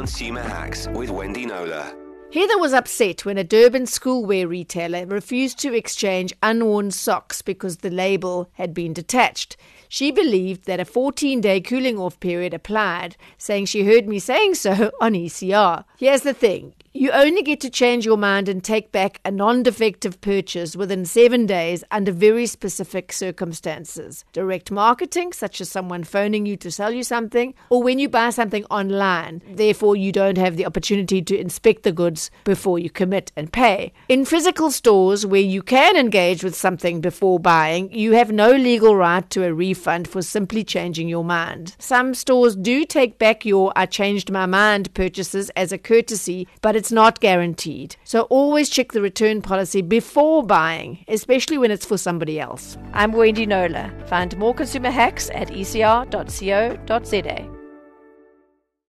Consumer Hacks with Wendy Knowler. Heather was upset when a Durban schoolwear retailer refused to exchange unworn socks because the label had been detached. She believed that a 14-day cooling-off period applied, saying she heard me saying so on ECR. Here's the thing. You only get to change your mind and take back a non-defective purchase within 7 days under very specific circumstances. Direct marketing, such as someone phoning you to sell you something, or when you buy something online. Therefore, you don't have the opportunity to inspect the goods before you commit and pay. In physical stores where you can engage with something before buying, you have no legal right to a refund for simply changing your mind. Some stores do take back your I changed my mind purchases as a courtesy, but it's not guaranteed. So always check the return policy before buying, especially when it's for somebody else. I'm Wendy Knowler. Find more consumer hacks at ecr.co.za.